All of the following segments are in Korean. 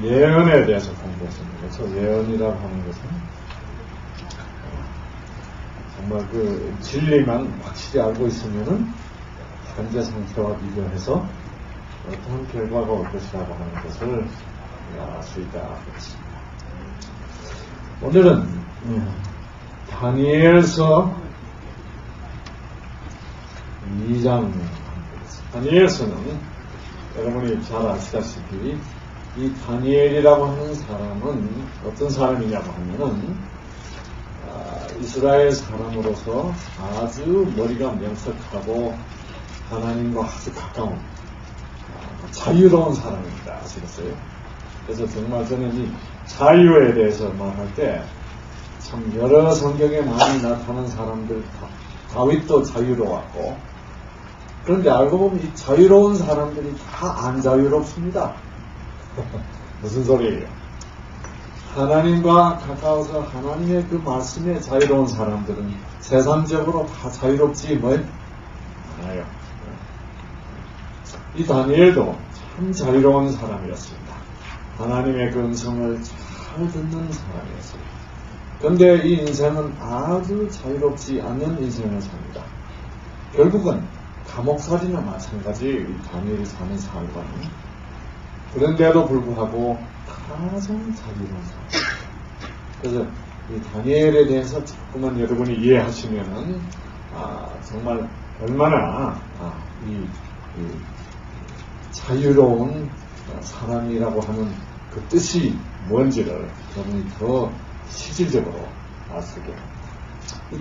예언에 대해서 공부했습니다. 그래서 예언이라고 하는 것은 정말 그 진리만 확실히 알고 있으면은 현재 상태와 비교해서 어떤 결과가 올 것이라고 하는 것을 알 수 있다. 그렇습니다. 오늘은 다니엘서 2장. 다니엘서는 여러분이 잘 아시다시피 이 다니엘이라고 하는 사람은 어떤 사람이냐고 하면은 이스라엘 사람으로서 아주 머리가 명석하고 하나님과 아주 가까운 자유로운 사람입니다. 아시겠어요? 그래서 정말 저는 이 자유에 대해서 말할 때 참 여러 성경에 많이 나타나는 사람들, 다윗도 자유로웠고, 그런데 알고 보면 이 자유로운 사람들이 다 안 자유롭습니다. 무슨 소리예요? 하나님과 가까워서 하나님의 그 말씀에 자유로운 사람들은 세상적으로 다 자유롭지 않아요. 이 다니엘도 참 자유로운 사람이었습니다. 하나님의 그 음성을 잘 듣는 사람이었습니다. 그런데 이 인생은 아주 자유롭지 않은 인생을 삽니다. 결국은 감옥살이나 마찬가지 이 다니엘이 사는 삶과는. 그런데도 불구하고 가장 자유로운 사람. 그래서 이 다니엘에 대해서 조금만 여러분이 이해하시면은 정말 얼마나 이 자유로운 사람이라고 하는 그 뜻이 뭔지를 여러분이 더 실질적으로 알 수 있게 합니다. 이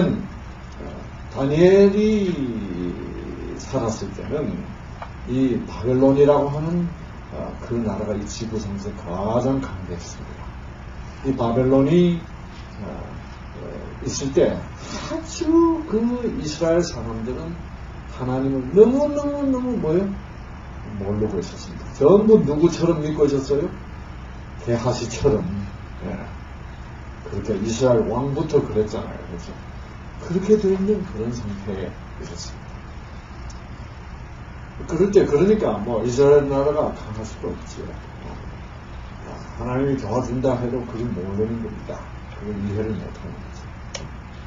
다니엘이 살았을 때는 이 바벨론이라고 하는 그 나라가 이 지구상에서 가장 강대했습니다. 이 바벨론이 있을 때 아주 그 이스라엘 사람들은 하나님을 너무너무 모르고 있었습니다. 전부 누구처럼 믿고 있었어요? 게하시처럼. 그렇게 이스라엘 왕부터 그랬잖아요. 그래서 그렇게 되어 있는 그런 상태에 있었습니다. 그럴 때 그러니까 이스라엘 나라가 강할 수가 없지요. 하나님이 도와준다 해도 그걸 모르는 겁니다. 그걸 이해를 못하는 거죠.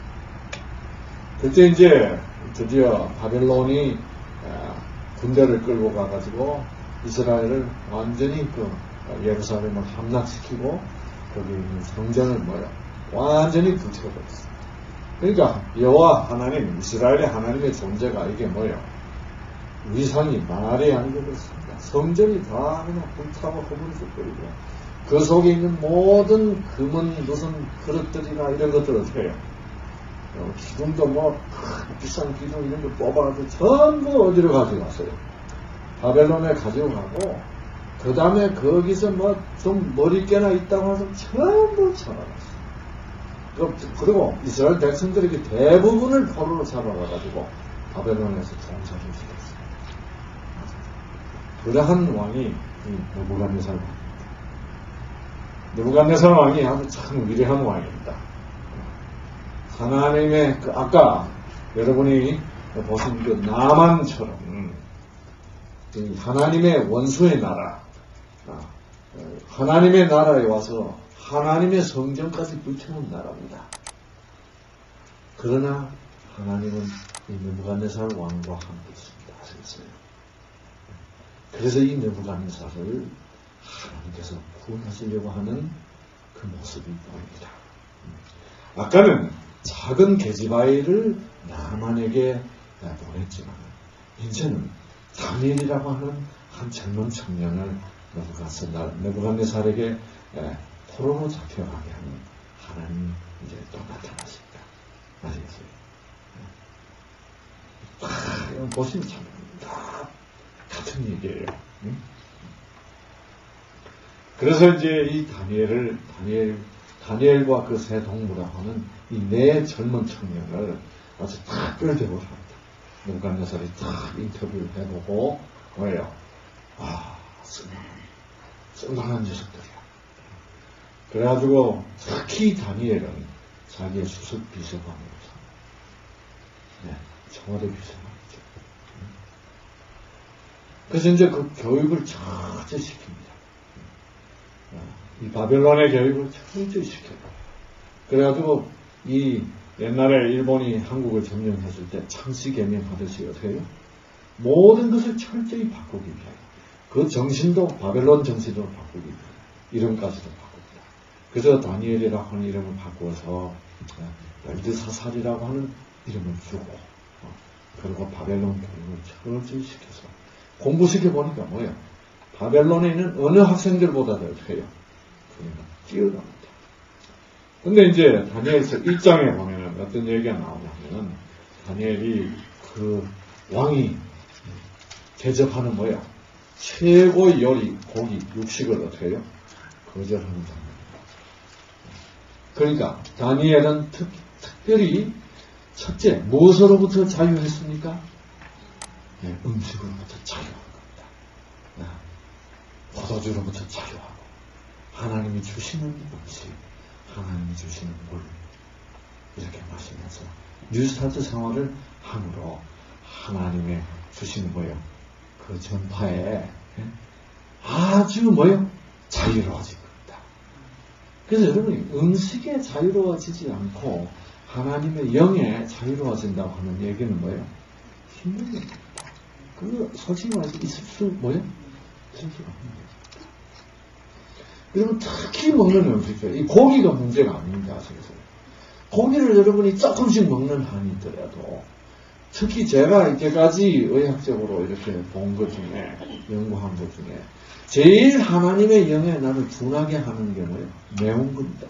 그때 이제 드디어 바벨론이 군대를 끌고 가가지고 이스라엘을 완전히 예루살렘을 함락시키고 거기 있는 성전을 완전히 불태워버렸습니다. 그러니까 여호와 하나님, 이스라엘의 하나님의 존재가 이게 위상이 말이 안 되겠습니다. 성전이 다 그냥 불타고 허물어버리고 그 속에 있는 모든 금은 무슨 그릇들이나 이런 것들을 어떻게 해요? 기둥도 비싼 기둥 이런 거 뽑아가지고 전부 어디로 가져갔어요? 바벨론에 가지고 가고 그 다음에 거기서 좀 머리깨나 있다고 해서 전부 잡아갔어요. 그리고 이스라엘 백성들에게 대부분을 포로로 잡아가가지고 바벨론에서 종살이를 시켰어요. 그러한 왕이 이 느부갓네살 왕입니다. 느부갓네살 왕이 아주 참 위대한 왕입니다. 하나님의 아까 여러분이 보신 그 나만처럼 하나님의 원수의 나라, 하나님의 나라에 와서 하나님의 성전까지 불태운 나라입니다. 그러나 하나님은 이 느부갓네살 왕과 함께 있습니다. 아시겠어요? 그래서 이 느부갓네살을 하나님께서 구원하시려고 하는 그 모습이 보입니다. 아까는 작은 계집아이를 나만에게 보냈지만 이제는 다니엘이라고 하는 한 젊은 청년을 느부갓네살에게 포로로 잡혀가게 하는 하나님이 이제 또 나타나십니다. 아시겠어요? 보시면 참 다 같은 얘기예요. 그래서 이제 이 다니엘과 그 세 동무라고 하는 이 네 젊은 청년을 아주 다 끌대고 합니다. 느부갓네살이 딱 인터뷰를 해보고 뭐예요? 쓸만한 녀석들이야. 그래가지고 특히 다니엘은 자기의 수석 비서관으로서 청와대 비서관이죠. 그래서 이제 그 교육을 잘 시킵니다. 이 바벨론의 교육을 철저히 시켜요. 그래가지고 이 옛날에 일본이 한국을 점령했을 때 창씨개명하듯이 어떻게 해요? 모든 것을 철저히 바꾸기 위하여 그 정신도 바벨론 정신으로 바꾸기 위하여 이름까지도 바꿉니다. 그래서 다니엘이라고 하는 이름을 바꾸어서 벨드사살이라고 하는 이름을 주고 그리고 바벨론 교육을 철저히 시켜서 공부시켜보니까 뭐예요? 바벨론에 있는 어느 학생들보다도 어떻게 해요? 뛰어납니다. 근데 이제 다니엘서 1장에 보면은 어떤 얘기가 나오냐면 다니엘이 그 왕이 대접하는 뭐야? 최고의 요리, 고기, 육식을 어떻게 해요? 거절하는 장면입니다. 그러니까 다니엘은 특별히 첫째 무엇으로부터 자유했습니까? 네, 음식으로부터 자유한 겁니다. 네, 포도주로부터 자유하고 하나님이 주시는 음식, 하나님이 주시는 물 이렇게 마시면서 뉴스타트 생활을 함으로 하나님의 주시는 뭐예요? 그 전파에 아주 뭐예요? 자유로워질 겁니다. 그래서 여러분이 음식에 자유로워지지 않고 하나님의 영에 자유로워진다고 하는 얘기는 뭐예요? 힘든 겁니다. 그거 솔직히 말해서 있을 수 뭐예요? 있을 수가 없는 거죠. 여러분 특히 먹는 음식들, 이 고기가 문제가 아닙니다. 아시겠어요? 고기를 여러분이 조금씩 먹는 한이 있더라도 특히 제가 이때까지 의학적으로 이렇게 본 것 중에 연구한 것 중에 제일 하나님의 영에 나를 둔하게 하는 게 뭐예요? 매운 겁니다.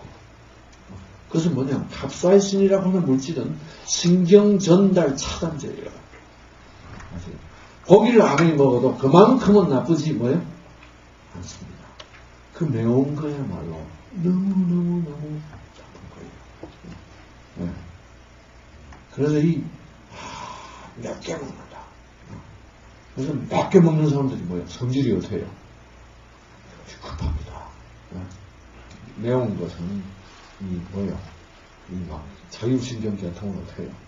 그것은 뭐냐? 캡사이신이라고 하는 물질은 신경 전달 차단제예요. 아시죠? 고기를 아무리 먹어도 그만큼은 나쁘지 뭐예요? 않습니다. 그 매운 거야말로 너무 나쁜 거예요. 네. 그래서 몇 개 먹는다. 그래서 몇 개 먹는 사람들이 뭐예요? 성질이 어떻게 해요? 급합니다. 네. 매운 것은 뭐예요? 자율신경 계통을 어떻게 해요?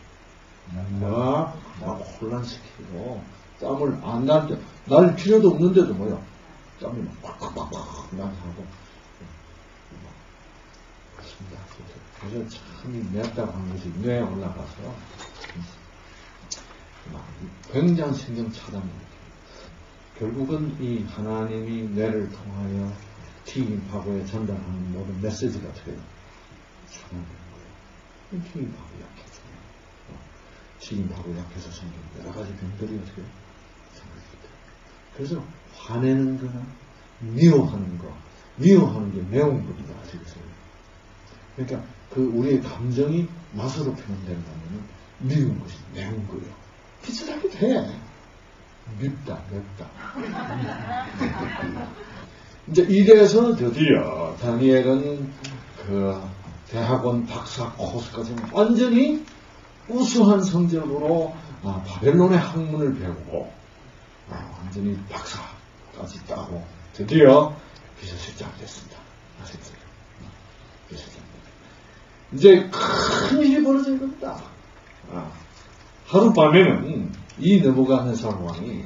막 혼란시키고 땀을 안 날 필요도 없는데도 뭐예요? 땀이 막 팍팍팍팍 나게 하고 그렇습니다. 그래서 참 맵다고 하는 것이 뇌에 올라가서 굉장히 신경 차단입니다. 결국은 이 하나님이 뇌를 통하여 튀김파고에 전달하는 모든 메시지가 어떻게 해요? 차단되는 거예요. 튀김파고 약해져요. 튀김파고 약해서 생긴 여러 가지 병들이 어떻게 생깁니다. 그래서 화내는 거나 미워하는 게 매운 겁니다. 아시겠어요? 그러니까 그 우리의 감정이 맛으로 표현된다면 미운 것이 매운 거예요. 비슷하게 돼. 맵다. 이제 이래서 드디어 다니엘은 그 대학원 박사 코스까지 완전히 우수한 성적으로 바벨론의 학문을 배우고 완전히 박사까지 따고 드디어 비서실장이 됐습니다. 아시겠어요? 비서실장. 이제 큰 일이 벌어진 겁니다. 하룻밤에는 이 느부갓네살 왕은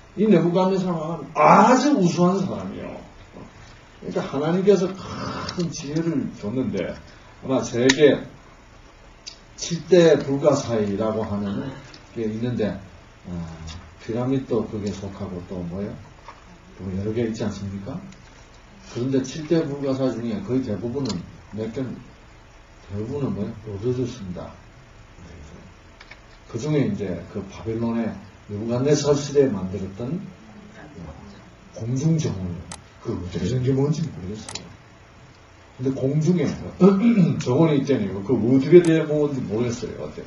아주 우수한 사람이에요. 그러니까 하나님께서 큰 지혜를 줬는데 아마 세계 7대 불가사의라고 하는 게 있는데 피라미드도 그게 속하고 또 뭐예요? 또 여러 개 있지 않습니까? 그런데 7대 불가사 중에 거의 대부분은 대부분은 뭐예요? 없어졌습니다. 그 중에 이제 그 바벨론의 느부갓네살 시대에 만들었던 공중정원, 그 어떻게 생긴 뭔지 모르겠어요. 근데 공중에 정원이 있잖아요. 그 어떻게 된 건지 모르겠어요. 어때?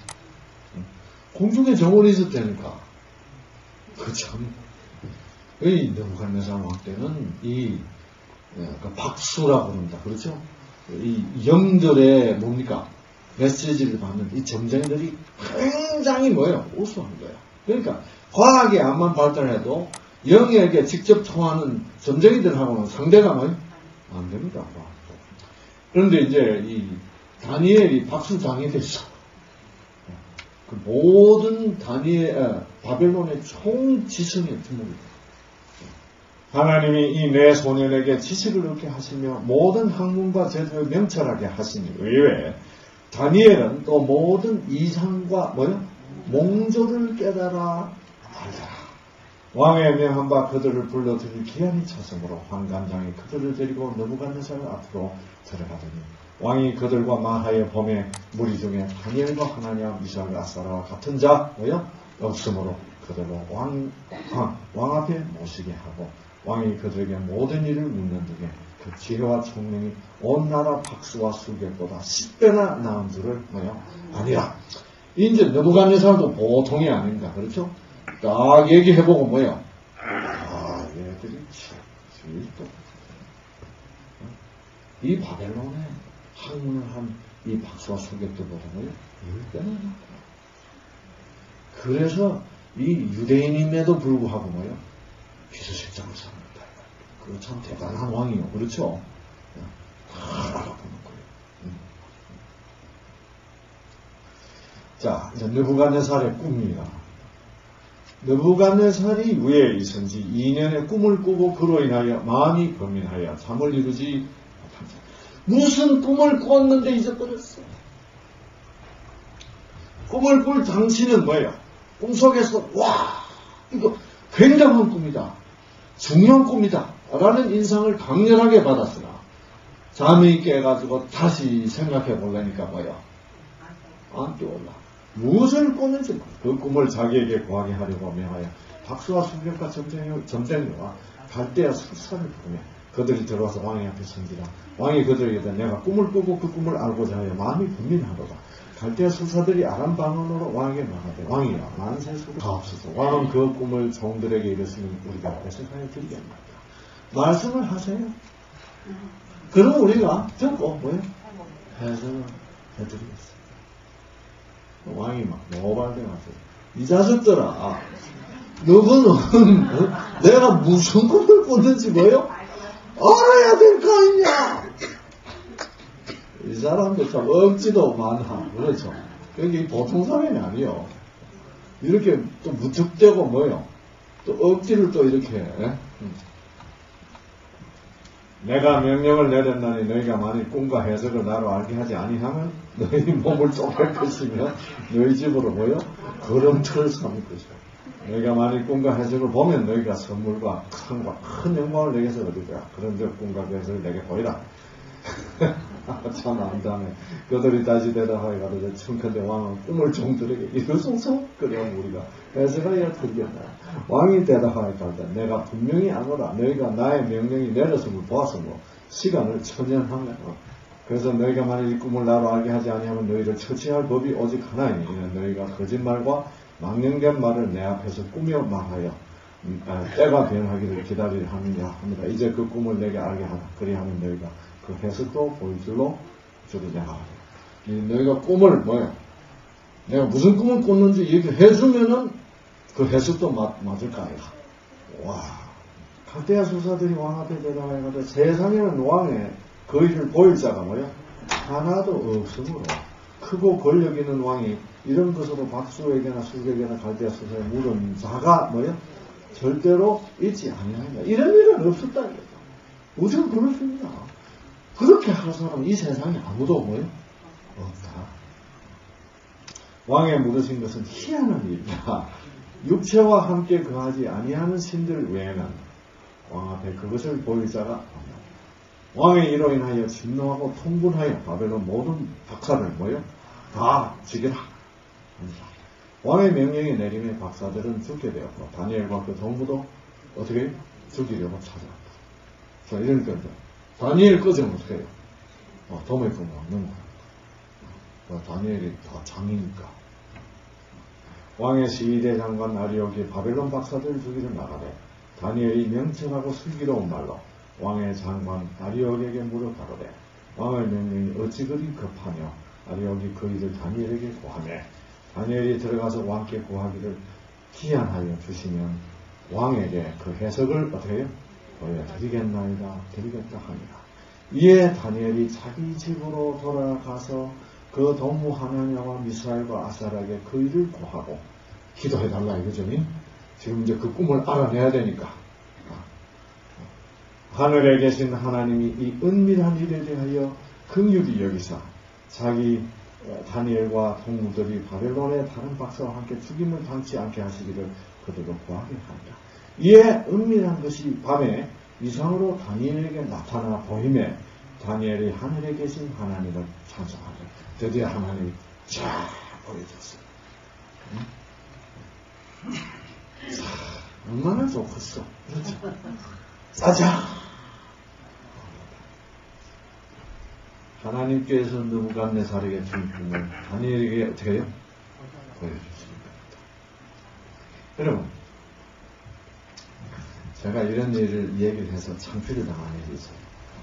공중에 정원이 있었다니까. 그 참, 이 느부갓네살 왕 때는 그 박수라고 합니다. 그렇죠? 이 영들의 뭡니까? 메시지를 받는 이 점쟁이들이 굉장히 뭐예요? 우수한 거예요. 그러니까 과학이 암만 발달해도 영에게 직접 통하는 점쟁이들하고는 상대가 뭐예요? 안 됩니다. 그런데 이제 이 다니엘이 박수장이 됐어. 그 모든 바벨론의 총 지성에 드물이 하나님이 이 내 소년에게 지식을 얻게 하시며 모든 학문과 제도에 명철하게 하시니 의외에 다니엘은 또 모든 이상과 몽조를 깨달아 알더라. 왕의 명한 바 그들을 불러들일 기한이 찼으므로 환관장이 그들을 데리고 느부갓네살 앞으로 들어가더니 왕이 그들과 말하여 범에 무리 중에 다니엘과 하나냐 미사엘과 아사라와 같은 자 없으므로 그들로 왕 앞에 모시게 하고 왕이 그들에게 모든 일을 묻는 중에 그 지혜와 총명이 온 나라 박수와 수객보다 10배나 나은 줄을 아니라. 이제 느부갓네살도 보통이 아닙니다. 그렇죠? 딱 얘기해보고 얘들이 제일 또 이 바벨론에 학문을 한 이 박수와 수객들보다 10배나 나다. 그래서 이 유대인임에도 불구하고 비서실장을 삼는다. 그거 참 대단한 왕이요. 그렇죠? 다 알아보는 거예요. 자, 이제 느부갓네살의 꿈이야. 느부갓네살이 왜 있은지 2년의 꿈을 꾸고 그로 인하여 마음이 고민하여 잠을 이루지 못한다. 무슨 꿈을 꾸었는데 잊어버렸어. 꿈을 꿀 당신은 뭐예요? 꿈속에서 이거 굉장한 꿈이다. 중요한 꿈이다. 라는 인상을 강렬하게 받았으나 잠이 깨가지고 다시 생각해 보려니까 안 떠올라. 무엇을 꿨는지 그 꿈을 자기에게 구하게 하려고 명하여 박수와 수격과 점쟁이와 갈대아 술사를 부르며 그들이 들어와서 왕의 앞에 선지라. 왕이 그들에게 내가 꿈을 꾸고 그 꿈을 알고자 하여 마음이 분민하도다. 갈대아 술사들이 아람 방언으로 왕에게 말하되 왕이여 만세 수고 가옵소서. 왕은 그 꿈을 종들에게 이르시면 우리가 해석하여 드리겠나이다. 말씀을 하세요. 그럼 우리가 듣고 해석을 해드리겠습니다. 왕이 막 노발대가지고 이 자식들아 너희는 내가 무슨 꿈을 꿨는지 알아야 될 거 아니냐. 이 사람도 참 억지도 많아. 그렇죠. 여기 보통 사람이 아니요. 이렇게 또 무턱대고 또 억지를 또 이렇게 내가 명령을 내렸나니 너희가 만일 꿈과 해석을 나로 알게 하지 아니하면 너희 몸을 쪼갤 것이며 너희 집으로 걸음틀을 삼을 것이다. 너희가 만일 꿈과 해석을 보면 너희가 선물과 상과 큰 영광을 내게서 얻을 거야. 그런즉 꿈과 해석을 내게 보이라. 참 안다네. 그들이 다시 대답하여 가로되 청컨대 왕은 꿈을 종들에게 이루소서. 그러면 우리가 해석하여 드리겠다. 왕이 대답하여 가로되 내가 분명히 아노라. 너희가 나의 명령이 내렸음을 보았으므로 시간을 천년하면 그래서 너희가 만일 이 꿈을 나로 알게 하지 아니하면 너희를 처치할 법이 오직 하나이니 이는 너희가 거짓말과 망령된 말을 내 앞에서 꾸며 말하여 때가 변하기를 기다리려 함이냐 합니다. 이제 그 꿈을 내게 알게 하라. 그리하면 너희가 그 해석도 보일 줄로 주리냐 하라. 너희가 꿈을 내가 무슨 꿈을 꿨는지 얘기해주면은 그 해석도 맞을까 아이가. 와. 갈대아 수사들이 왕 앞에 대답하여 세상에는 왕의 그 일을 보일 자가 하나도 없으므로 크고 권력 있는 왕이 이런 것으로 박수에게나 수객에나 갈대아 수사에 물은 자가 절대로 있지 아니하니라. 이런 일은 없었다. 어떻게 그럴 수 있나? 그렇게 할 사람은 이 세상에 아무도 없다. 왕의 물으신 것은 희한한 일이다. 육체와 함께 거하지 아니하는 신들 외에는 왕 앞에 그것을 보일 자가 없다. 왕의 이로 인하여 진노하고 통분하여 바벨론 모든 박사를 다 죽여라. 왕의 명령이 내림에 박사들은 죽게 되었고 다니엘과 그 동무도 어떻게 죽이려고 찾아왔다. 자, 이런 건데 다니엘 꺼지면 어떻게 해요? 도움에 금 없는 거야. 다니엘이 다 장이니까. 왕의 시위대 장관 아리옥이 바벨론 박사들 죽이려 나가되 다니엘이 명철하고 슬기로운 말로 왕의 장관 아리옥에게 물어 가로되 왕의 명령이 어찌 그리 급하며 아리옥이 그 일을 다니엘에게 고하매 다니엘이 들어가서 왕께 구하기를 기한하여 주시면 왕에게 그 해석을 어떻게 해요? 보여드리겠나이다. 드리겠다 하니라. 이에 다니엘이 자기 집으로 돌아가서 그 동무 하나냐와 미사엘과 아사락에 그 일을 구하고 기도해달라 이거죠. 지금 이제 그 꿈을 알아내야 되니까 하늘에 계신 하나님이 이 은밀한 일에 대하여 긍휼히 여기사 자기 다니엘과 동무들이 바벨론의 다른 박사와 함께 죽임을 당치 않게 하시기를 그들도 구하게 하리라. 이에 은밀한 것이 밤에 이상으로 다니엘에게 나타나 보임에 다니엘이 하늘에 계신 하나님을 찬송하되 드디어 하나님이 쫙 보여줬어요. 얼마나 좋겠어. 그렇죠? 짜잔! 하나님께서 느부갓네살에게 준 꿈을 다니엘에게 어떻게 해요? 보여줬습니다. 여러분, 제가 이런 일을 얘기를 해서 창피를 당한 일이 있어요.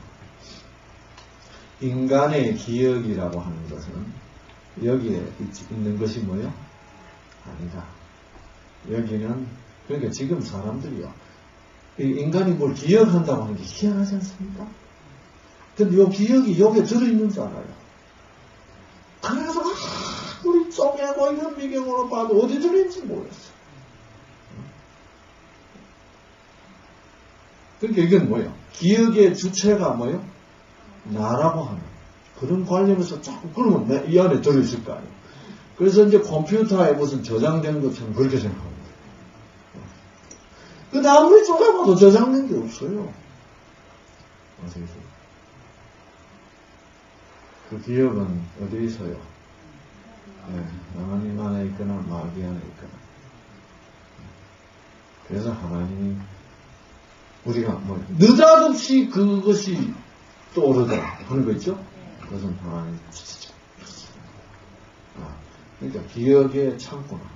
인간의 기억이라고 하는 것은 여기에 있는 것이 뭐요? 아니다. 여기는, 그러니까 지금 사람들이요, 인간이 뭘 기억한다고 하는 게 희한하지 않습니까? 근데 이 기억이 여기에 들어있는 줄 알아요. 그래서 우리 쪼개고 이런 미경으로 봐도 어디 들어있는지 모르겠어. 그러니까 이건 뭐예요? 기억의 주체가 뭐예요? 나라고 하는 그런 관념에서 자꾸 그러면 이 안에 들어있을 거 아니에요. 그래서 이제 컴퓨터에 무슨 저장된 것처럼 그렇게 생각합니다. 근데 아무리 쪼개봐도 저장된 게 없어요. 아시겠어요? 그 기억은 어디에 있어요? 네, 하나님 안에 있거나 마귀 안에 있거나. 그래서 하나님이 우리가 뭐 느닷없이 그것이 떠오르더라 하는 거 있죠? 그것은 하나님 그러니까 기억의 창고는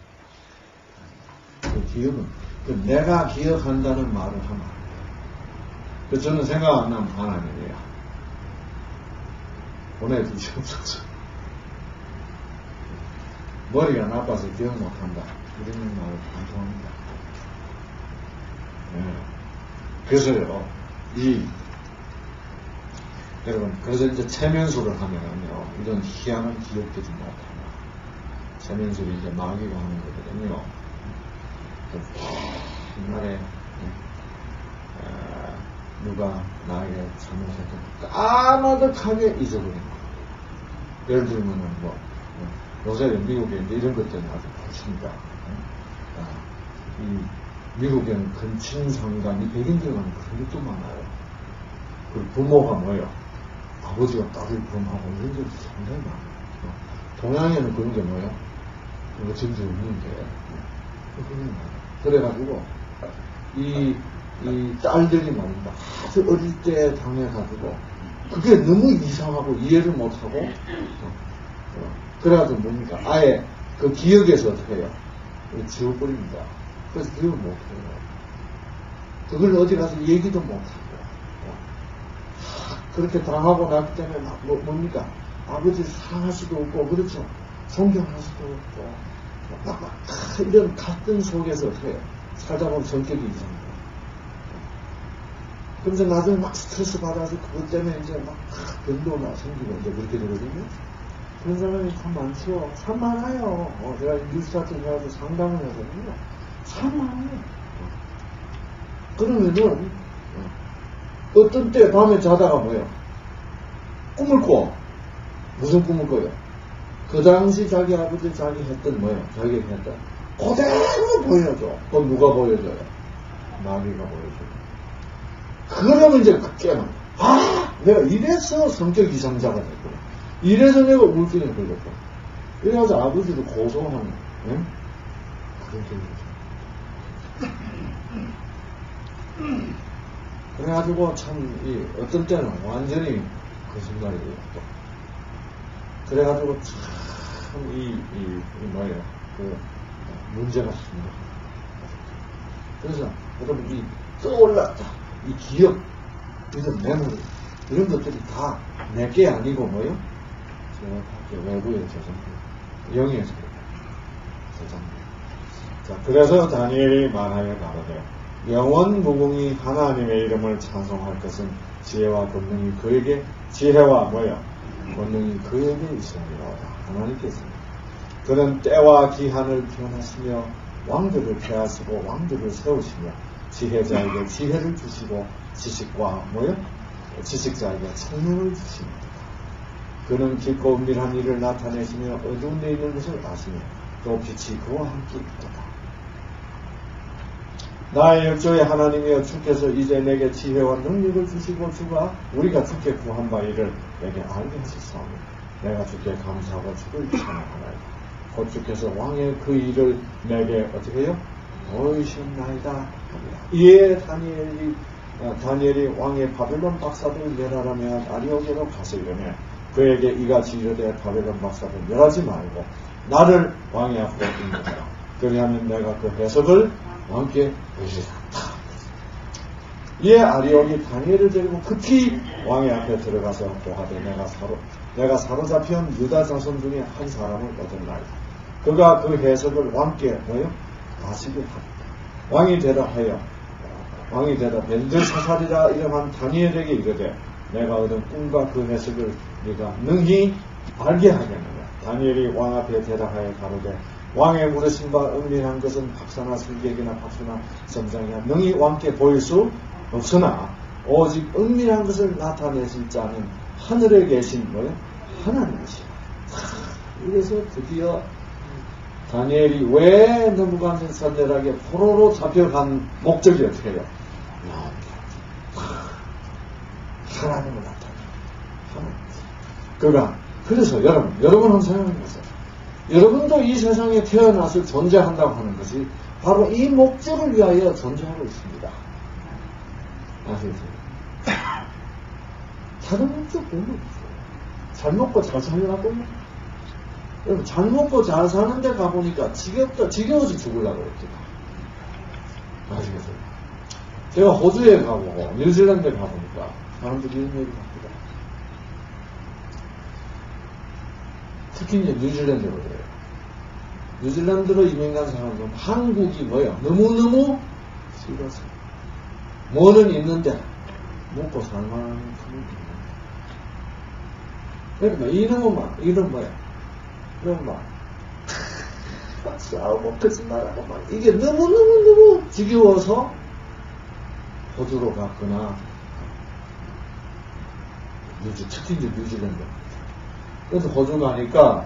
하나님. 그 기억은 내가 기억한다는 말을 하면 그래서 저는 생각 안 나면 하나님이에요. 보내주시옵소서. 머리가 나빠서 기억 못한다. 이런 말을 반성합니다. 네. 그래서요, 여러분, 그래서 이제 체면술을 하면요, 이런 희한한 기억들이 나타나. 체면술이 이제 마귀가 하는 거거든요. 옛날에, 누가 나에게 잘못했던 까마득하게 잊어버린 거. 예를 들면은 요새 미국에 이런 것 때문에 아주 많습니다. 이 미국에는 근친상간이 백인들과는 그런 것도 많아요. 그리고 부모가 뭐예요? 아버지가 딸을 범하고 이런 것도 상당히 많아요. 동양에는 그런 게 뭐예요? 그거 진짜 없는데. 그래가지고 이 딸들이 말입니다. 아주 어릴 때 당해가지고 그게 너무 이상하고 이해를 못하고 그래가지고 뭡니까? 아예 그 기억에서 어떻게 해요? 지워버립니다. 그래서 기억을 못해요. 그걸 어디 가서 얘기도 못하고 그렇게 당하고 났기 때문에 뭡니까? 아버지를 사랑할 수도 없고 그렇죠? 존경할 수도 없고 이런 갈등 속에서 어떻게 해요? 살다 보면 성격이 이상해요. 그래서 나중에 막 스트레스 받아서 그것 때문에 이제 막 변도나 생기고 이제 그렇게 되거든요. 그런 사람이 참 많죠. 참 많아요. 제가 뉴스타트 해가지고 상담을 하거든요. 참 많아요. 그러면은 어떤 때 밤에 자다가 뭐예요? 꿈을 꿔. 무슨 꿈을 꿔요? 그 당시 자기 아버지 자기 했던 뭐예요? 자기가 했던 그대로 보여줘. 그건 누가 보여줘요? 마귀가 보여줘요. 그러면 이제 깨나. 내가 이래서 성격 이상자가 됐구나. 이래서 내가 우울증에 걸렸구나. 이래가지고 아버지도 고소하는, 응? 그런 적이 있죠. 그래가지고 참, 어떤 때는 완전히 거짓말이에요, 또. 그래가지고 참, 뭐예요, 문제가 심각합니다. 그래서 여러분, 떠올랐다. 이 기억, 이런 메모리, 이런 것들이 다 내게 아니고 뭐요? 저 외부에 저장돼. 영에서 저장돼. 자, 그래서 다니엘이 말하여 가로되 영원 무궁히 하나님의 이름을 찬송할 것은 지혜와 권능이 그에게 지혜와 뭐요? 권능이 그에게 있으리로다. 하나님께서 그는 때와 기한을 변하시며 왕들을 폐하시고 왕들을 세우시며 지혜자에게 지혜를 주시고 지식과 뭐요? 지식자에게 성령을 주십니다. 그는 깊고 은밀한 일을 나타내시며 어두운 데 있는 것을 아시며 또 빛이 그와 함께 있도다. 나의 열조의 하나님이여 주께서 이제 내게 지혜와 능력을 주시고 주가 우리가 주께 구한 바 이를 내게 알게 하셨사오니 내가 주께 감사하고 주를 찬양하나이다. 곧 주께서 왕의 그 일을 내게 어떻게 해요? 보이셨나이다. 이에 다니엘이 왕의 바벨론 박사들 멸하라며 아리오게로 가서 이르며 그에게 이같이 이르되 바벨론 박사들 멸하지 말고 나를 왕의 앞으로 인도하라. 그리하면 내가 그 해석을 왕께 보시리라. 이에 아리옥이 다니엘을 데리고 급히 왕의 앞에 들어가서 고하되 내가 사로잡힌 유다 자손 중에 한 사람을 얻었나이다. 그가 그 해석을 왕께 아시게 하리라. 왕이 대답 벨드사살이라 이름한 다니엘에게 이르되 내가 얻은 꿈과 그 해석을 네가 능히 알게 하겠느냐. 다니엘이 왕 앞에 대답하여 가로되 왕의 물으신 바 은밀한 것은 박사나 술객이나 박수나 점장이나 능히 왕께 보일 수 없으나 오직 은밀한 것을 나타내실 자는 하늘에 계신 하나님이시라. 이래서 드디어 다니엘이 왜 느부갓네살에게 포로로 잡혀간 목적이 어떻게 해요? 하나님을 나타내요. 그가 그래서 여러분 한번 생각해 보세요. 여러분도 이 세상에 태어나서 존재한다고 하는 것이 바로 이 목적을 위하여 존재하고 있습니다. 아시겠어요? 다른 목적 별로 없어요. 잘 먹고 잘 살려고 여러분 잘 먹고 잘 사는데 가보니까 지겨워서 죽으려고 그랬죠. 아시겠어요? 제가 호주에 가보고 뉴질랜드에 가보니까 사람들이 이런 얘기를 합니다. 특히 이제 뉴질랜드로 그래요. 뉴질랜드로 이민 간 사람들은 한국이 너무너무 싫어서 뭐는 있는데 먹고 살만한 그런 게 있는데 그러니까 이놈은 막 싸우고 거짓말하고 막 이게 너무 지겨워서 호주로 갔거나 특히 이제 뉴질랜드 그래서 호주 가니까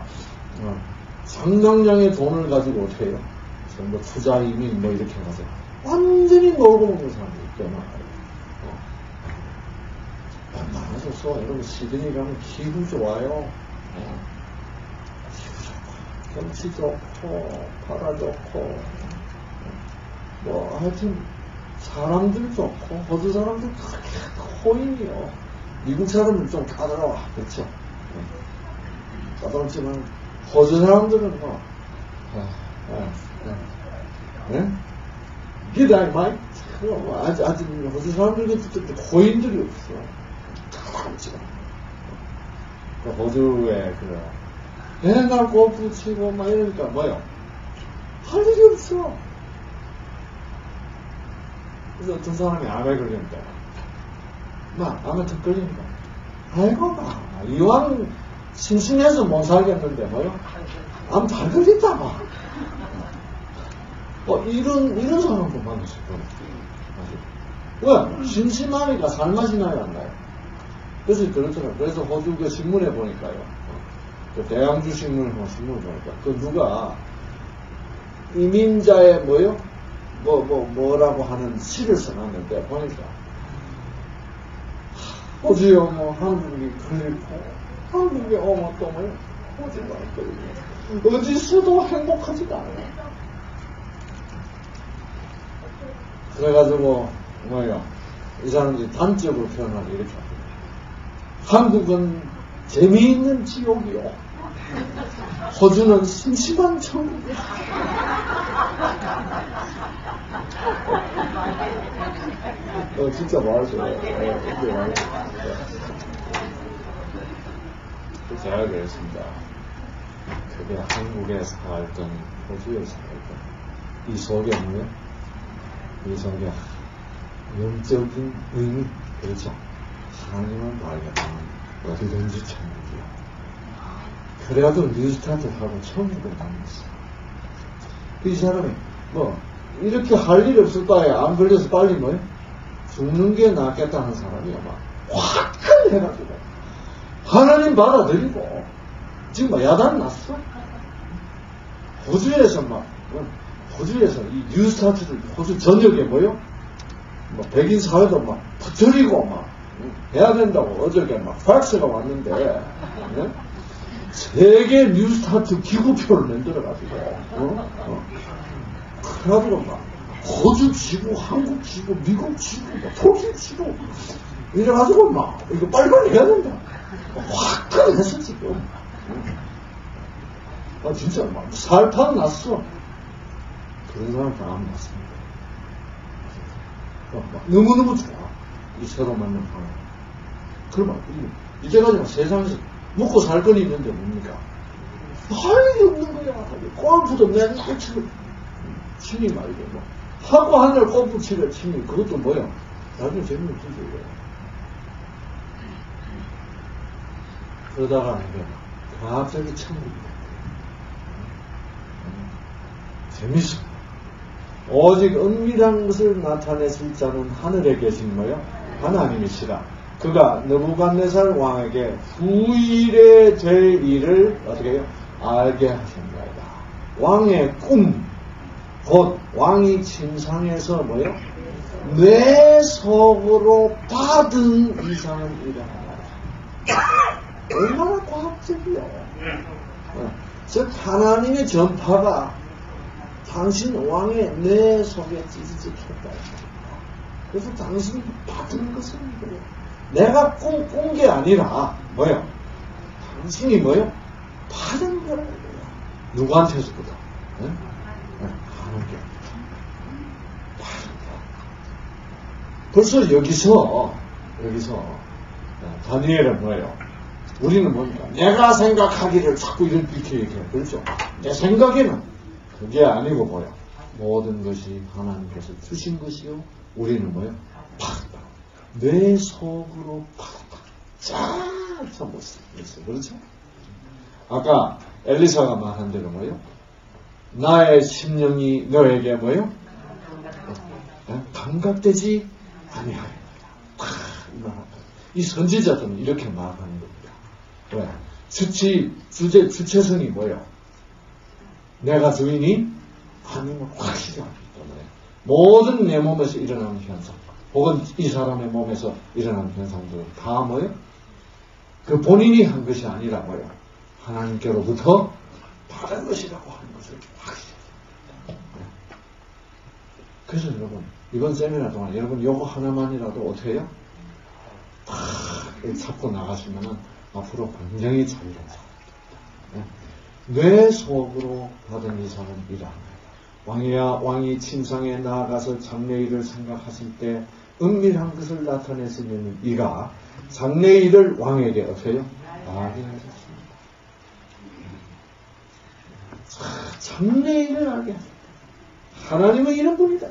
상당량의 돈을 가지고 어떻게 해요? 뭐 투자 이민 이렇게 가서 완전히 놀고 먹는 사람들이 있잖아. 많아졌어. 여러분 시드니 가면 기후 좋아요. 기후 좋고 경치 좋고 바다 좋고 하여튼 사람들 좋고 호주 사람들 그렇게 호인이요. 미국 사람들 좀 까다로워. 그렇죠? 까다롭지만 호주 사람들은 기다려 마이 아직 호주 사람들 같은 호인들이 없어. 까다롭지만 호주에 맨날 골프 치고 막 이러니까 할 일이 없어. 그래서 어떤 사람이 암에 걸린다. 암에 턱 걸린다. 아이고 이왕 심심해서 못 살겠는데 암 잘 걸린다 이런 사람도 만났을 거예요. 왜? 심심하니까 살맛이 나요, 안 나요? 그래서 그렇더라고요. 그래서 호주 그 신문에 보니까요. 그 대양주 신문을 보니까 그 누가 이민자의 뭐라고 하는 시를 써놨는데 보니까 호주에 오면 한국이 그립고 한국에 오면 또 호주가 그립고 어디서도 행복하지가 않아요. 그래가지고 이 사람들이 단적으로 표현하기 이렇게 합니다. 한국은 재미있는 지옥이요. 호주는 심심한 천국이야. 진짜 말하죠. 근데 말하죠. 제가 그랬습니다. 그게 한국에 살던, 호주에 살던, 이 속에 이 속에 영적인 의미, 그렇죠? 하나님을 발견하면 어디든지 천국이야. 그래도 뉴스타트하고 천국을 만났어. 이 사람이 이렇게 할 일 없을 바에 안 걸려서 빨리 죽는 게 낫겠다는 사람이 막 화끈해가지고 하나님 받아들이고 지금 막 야단 났어. 호주에서 이 뉴스타트를 호주 전역에 뭐요? 백인 사회도 막 부처리고 막 해야 된다고 어저께 막 팩스가 왔는데 네? 세계 뉴스타트 기구표를 만들어가지고 그래가지고 막 호주 지구, 한국 지구, 미국 지구, 독일 지구 이래가지고 막 이거 빨리빨리 해야 된다. 화끈했어 지금. 진짜 막 살판 났어. 그런 사람 다 안 났습니다. 너무너무 좋아. 이 새로 만든 방안. 그러면 이때까지 세상에서 먹고 살 건 있는데 뭡니까? 할일이 없는 거야. 골프도 맨날 치고 취미 말이죠. 뭐. 하고 하늘 골프 치래 취미. 그것도 뭐야? 나중에 재미없어져. 그러다가 이게 갑자기 천국이 재밌어. 오직 은밀한 것을 나타내실 자는 하늘에 계신 뭐요? 하나님이시라. 그가 느부갓네살 왕에게 후일에 될 일을 어떻게 해요? 알게 하신다이다. 왕의 꿈, 곧 왕이 침상에서 뭐요? 뇌속으로 받은 이상은 일어나라. 얼마나 과학적이야. 즉 하나님의 전파가 당신 왕의 뇌 속에 찌릿했다. 그래서 당신이 받은 것은 뭐예요? 내가 꾼 게 아니라 뭐요? 당신이 뭐요? 받은 거라는 거야. 누구한테서보다? 하나님께 받은 거. 벌써 여기서 다니엘은 뭐예요? 우리는 뭡니까? 내가 생각하기를 자꾸 이렇게 얘기해요. 그렇죠? 내 생각에는 그게 아니고 뭐야? 모든 것이 하나님께서 주신 것이요. 우리는 뭐야? 받았다. 내 속으로 받았다. 쫙 써봤어요. 그렇죠? 아까 엘리사가 말한 대로 뭐요? 나의 심령이 너에게 뭐요? 감각되지 아니하였다. 이 선지자들은 이렇게 말하는 겁니다. 왜? 주체성이 뭐예요? 내가 주인이 아니면 확실히 알기 때문에 모든 내 몸에서 일어나는 현상 혹은 이 사람의 몸에서 일어나는 현상들은 다 뭐예요? 그 본인이 한 것이 아니라 뭐예요? 하나님께로부터 받은 것이라고 하는 것을 확실히. 그래서 여러분 이번 세미나 동안 여러분 요거 하나만이라도 어떻게 해요? 다 잡고 나가시면은 앞으로 굉장히 자유로운 사람입니다. 뇌 속으로 받은 이상은 이러합니다. 왕이 침상에 나아가서 장래일을 생각하실 때 은밀한 것을 나타냈으면 이가 장래일을 왕에게 어떻게 해요? 알게 하셨습니다. 장래일을 알게 하셨습니다. 하나님은 이런 분이다.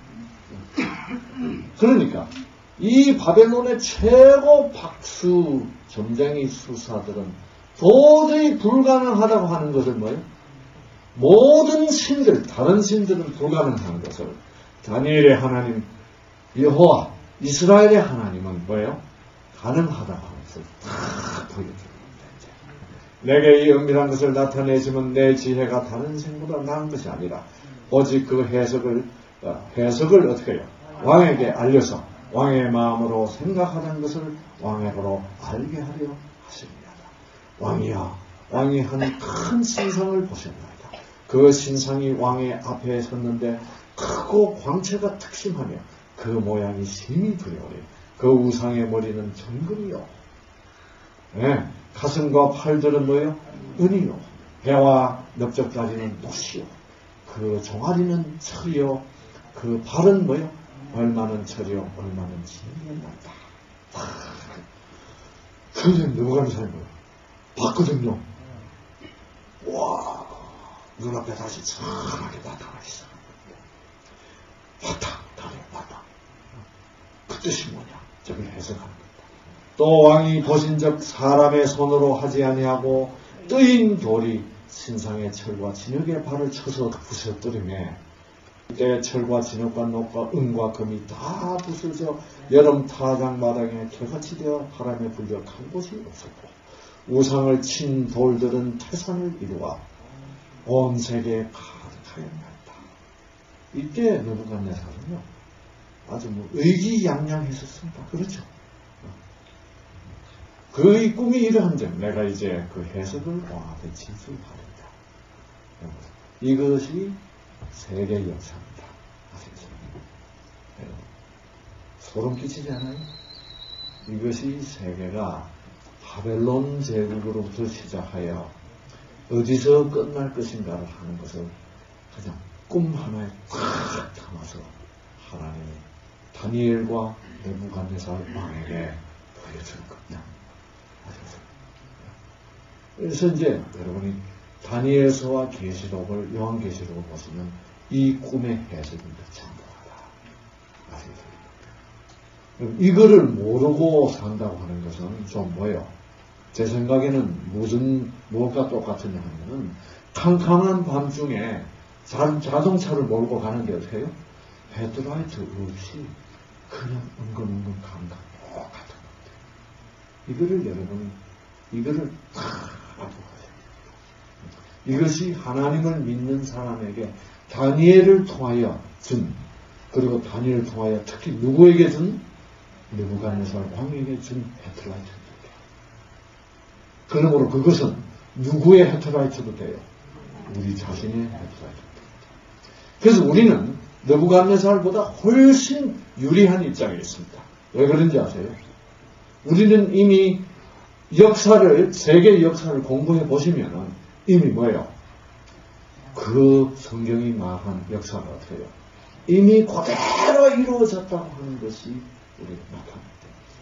그러니까 이 바벨론의 최고 박수 점쟁이 수사들은 도저히 불가능하다고 하는 것을 뭐예요? 모든 신들, 다른 신들은 불가능한 것을 다니엘의 하나님 여호와 이스라엘의 하나님은 뭐예요? 가능하다고 하는 것을 다 보여줍니다. 내게 이 은밀한 것을 나타내시면 내 지혜가 다른 신보다 나은 것이 아니라 오직 그 해석을 어떻게 해요? 왕에게 알려서 왕의 마음으로 생각하는 것을 왕에게로 알게 하려 하십니다. 왕이야, 왕이 한 큰 신상을 보셨나이다. 그 신상이 왕의 앞에 섰는데 크고 광채가 특심하며 그 모양이 심히 두려우니 그 우상의 머리는 정금이요. 네, 가슴과 팔들은 뭐예요? 은이요. 배와 넓적다리는 못이요. 그 종아리는 철이요. 그 발은 뭐예요? 얼마는 철이요. 얼마는 진리였다. 그런데 누구가 사는 거예요? 봤거든요. 와, 눈앞에 다시 찬하게 나타나 있어. 봤다. 그 뜻이 뭐냐? 저기 해석하는 겁니다. 또 왕이 보신 적 사람의 손으로 하지 아니하고 뜨인 돌이 신상의 철과 진흙의 발을 쳐서 부서뜨리매 그때 철과 진흙과 녹과 은과 금이 다 부서져 여름 타장 마당에 개같이 되어 바람에 불려 간 곳이 없었고 우상을 친 돌들은 태산을 이루어 온 세계에 가득하였다. 이때 느부갓네살은요 아주 의기양양했었습니다. 그렇죠? 그의 꿈이 이러한데 내가 이제 그 해석을 왕한테 진술하리라. 이것이 세계 역사입니다. 아시겠어요? 소름 끼치지 않아요? 이것이 세계가 바벨론 제국으로부터 시작하여 어디서 끝날 것인가를 하는 것을 그냥 꿈 하나에 탁 담아서 하나님이 다니엘과 느부갓네살 왕에게 보여줄 겁니다. 아시겠어요? 그래서 이제 여러분이 다니엘서와 계시록을 요한계시록을 보시면 이 꿈의 해석이 전부하다. 아시겠어요? 이거를 모르고 산다고 하는 것은 좀 뭐예요? 제 생각에는 무엇과 똑같으냐 하면은 캄캄한 밤중에 자동차를 몰고 가는 게 어떻게 해요? 헤드라이트 없이 그냥 은근은근 가는 거 똑같은 것 같아요. 이거를 여러분이 이거를 다 알고 가세요. 이것이 하나님을 믿는 사람에게 다니엘을 통하여 준, 그리고 다니엘을 통하여 특히 누구에게 준? 느부갓네살 왕에게 준 헤드라이트입니다. 그러므로 그것은 누구의 헤드라이트도 돼요? 우리 자신의 헤드라이트입니다. 그래서 우리는 느부갓네살보다 훨씬 유리한 입장에 있습니다. 왜 그런지 아세요? 우리는 이미 세계 역사를 공부해 보시면은 이미 뭐예요? 그 성경이 말한 역사가 어떻게 해요? 이미 그대로 이루어졌다고 하는 것이 우리가 나타납니다.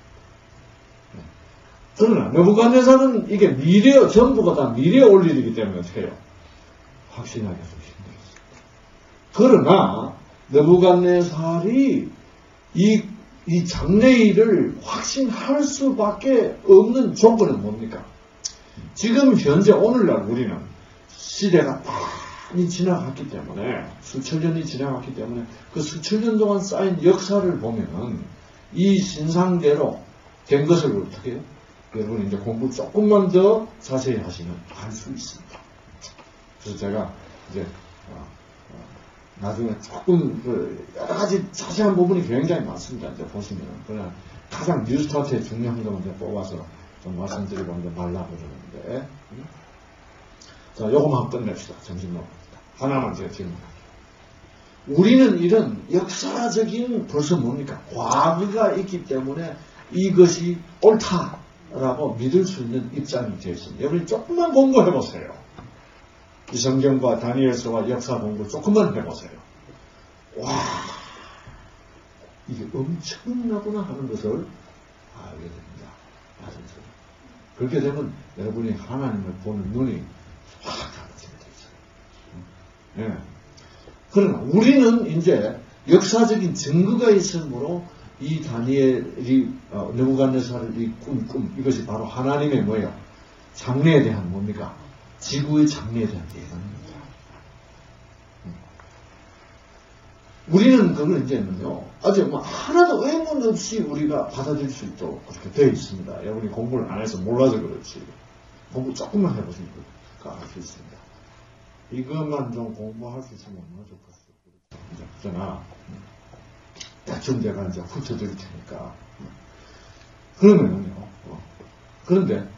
그러나 느부갓네살은 이게 전부가 다 미래에 올 일이기 때문에 어떻게 해요? 확신하기가 좀 힘들었습니다. 그러나 느부갓네살이 이 장래일을 확신할 수밖에 없는 조건은 뭡니까? 지금 현재 오늘날 우리는 시대가 많이 지나갔기 때문에 수천 년이 지나갔기 때문에 그 수천 년 동안 쌓인 역사를 보면은 이 신상대로 된 것을 어떻게 해요? 여러분 이제 공부 조금만 더 자세히 하시면 알 수 있습니다. 그래서 제가 이제 나중에 조금 여러 가지 자세한 부분이 굉장히 많습니다. 이제 보시면 그냥 가장 뉴스타트의 중요한 것만 이제 뽑아서 좀 말씀드리고 이제 말라고 그러는데 자 요거만 끝냅시다. 점심 먹읍니다. 하나만 제가 질문할게요. 우리는 이런 역사적인 벌써 뭡니까? 과거가 있기 때문에 이것이 옳다라고 믿을 수 있는 입장이 되어 있습니다. 여러분이 조금만 공부해보세요. 이 성경과 다니엘서와 역사 공부 조금만 해보세요. 와, 이게 엄청나구나 하는 것을 알게 됩니다. 아시겠어요? 그렇게 되면 여러분이 하나님을 보는 눈이 확 달라지게 되죠. 예. 그러나 우리는 이제 역사적인 증거가 있으므로 이 다니엘이 느부갓네살의 이 꿈 이것이 바로 하나님의 뭐예요? 장래에 대한 뭡니까? 지구의 장래에 대한 예언입니다. 우리는 그걸 이제는요, 아주 하나도 의문 없이 우리가 받아들일 수 있도록 그렇게 되어 있습니다. 여러분이 공부를 안 해서 몰라서 그렇지. 공부 조금만 해보시면 알 수 있습니다. 이것만 좀 공부할 수 있으면 얼마나 좋겠어요. 그러나, 대충 제가 이제 훑어드릴 테니까. 그러면은요, 그런데,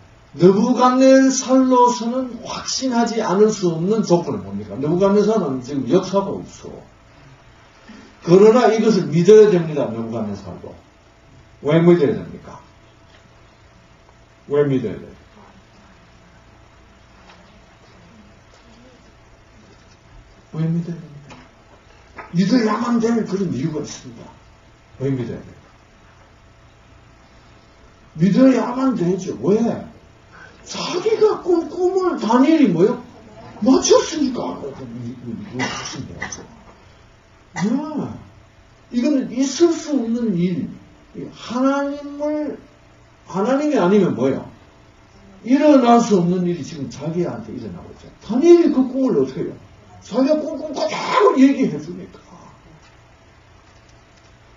느부갓네살로서는 확신하지 않을 수 없는 조건은 뭡니까? 느부갓네살은 지금 역사가 없어. 그러나 이것을 믿어야 됩니다. 느부갓네살도. 왜 믿어야 됩니까? 왜 믿어야 돼요? 왜 믿어야 됩니까? 믿어야만 될 그런 이유가 있습니다. 왜 믿어야 돼요? 믿어야만 되죠. 왜? 자기가 꾼 꿈을 다니엘이 뭐요? 맞췄으니까. 야, 이거는 있을 수 없는 일. 하나님이 아니면 뭐예요? 일어날 수 없는 일이 지금 자기한테 일어나고 있죠. 다니엘이 그 꿈을 어떻게 해요? 자기가 꾼 그대로 얘기해 주니까.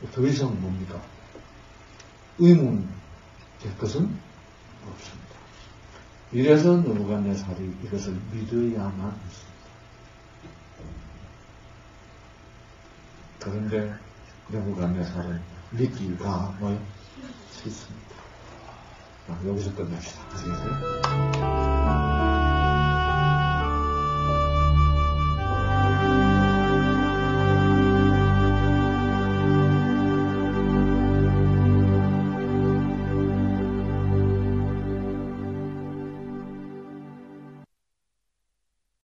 더 이상 뭡니까? 의문될 것은 없습니다. 이래서 느부갓네살이 이것을 믿어야만 했습니다. 그런데 느부갓네살은 믿기가 싫습니다. 여기서 끝냅시다.